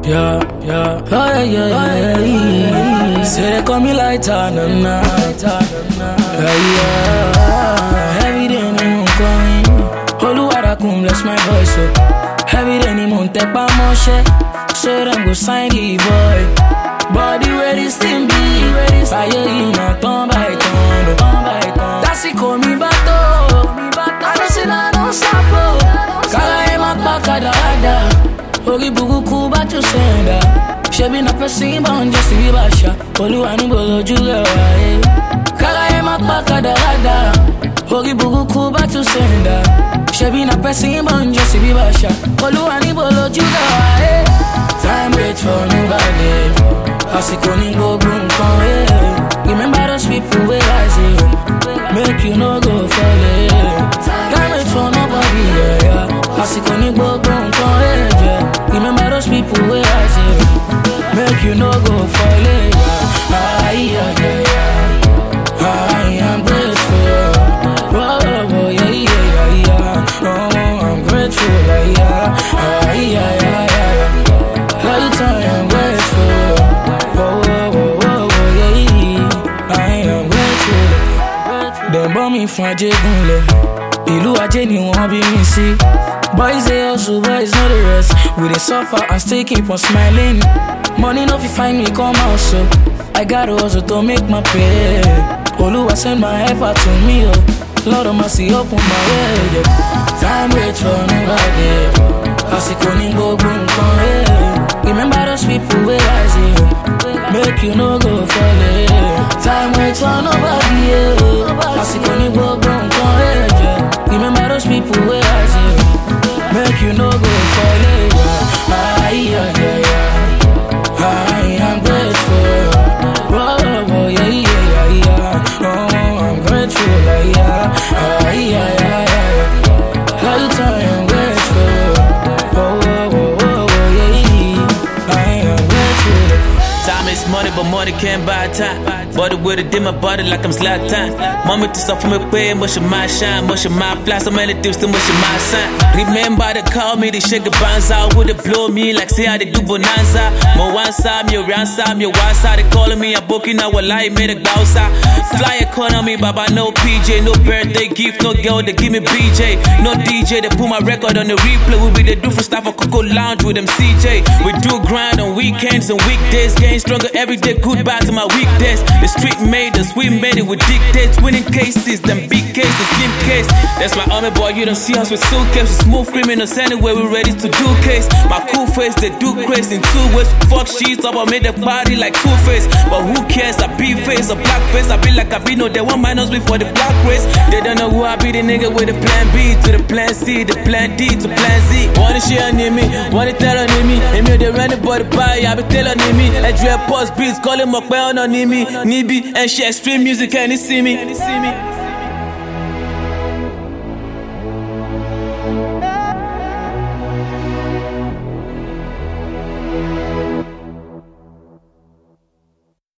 Yeah, yeah, oh yeah. Say they call me lighter, nah. Yeah. Every day I'm going. Oluwadakun bless my voice, so every day I'm on tap my shit. So them go sign the boy. Body where this thing be. Fire in a ton by ton. That's it, call me bato. I don't say I don't stop. Kala ema pakadada. Ogi bugu kuba to senda. Shebi na pressing bound just to be basha. Oluwa ni bolo juga wae. Kala ema pakadada. Ogi bugu kuba to senda. Shebi na pressing bound just to be basha. Oluwa ni bolo juga wae. Time wait for nobody. Asiko ni go boom kon. Remember those people where I see. Make you no go fall. Time wait for nobody. Yeah. Asiko ni go boom kon. Remember those people where I say. Make you no go fall. I am grateful. Oh, yeah. Oh, I'm grateful. Like I am grateful. Oh, yeah. I am grateful. Dem bomb me from Ajegunle. Ilu Aje ni wọ́n bí mi sí. Boys they hustle, boys know the rest. We they suffer and still keep on smiling. Money no fi find me come out, so I gotta hustle to make my pay. Oluwa send my helper to me, oh. Lord of mercy open my way, yeah. Time wait for nobody. Asiko ni go boom kon. Remember those people where I see. Make you no go fall. Time wait for nobody, yeah. Asiko ni go boom kon. Remember those people where I see. Make you no go fall. I am grateful. Oh, yeah. Oh, I'm grateful. Yeah. Like I am grateful. Oh, yeah. I am grateful. Time is money, but money can't buy time. Body with it in my body like I'm Zlatan. Mommy to suffer me pay, much of my shine, much of my fly, so many tips to much of my sign. Remember they call me, they shake the bands out, would they blow me like say how they do bonanza. My one side, me around side, me one side, they calling me, I'm booking out while I made a gausa. Fly economy, baba, no PJ, no birthday gift, no girl, they give me BJ. No DJ, they put my record on the replay. We be the different stuff for Coco Lounge with them CJ. We do grind on weekends and weekdays, getting stronger every day, goodbye to my weekdays. The street made us, we made it with dictates, winning cases, them big cases, slim case. That's my army boy, you don't see us with suitcases. Smooth criminals anyway, we ready to do case. My cool face, they do crazy in 2 ways. Fuck sheets up, I made the party like Two-Face. But who cares, I be face or black face. I be like I be no, they want minus me for the black race. They don't know who I be, the nigga with the plan B to the plan C, the plan D to plan Z. Wanna share near me, wanna tell on me. And me, they run the body by, I be telling me. Edge post beats, call him up, on me. Nibi and share extreme music, and you see me.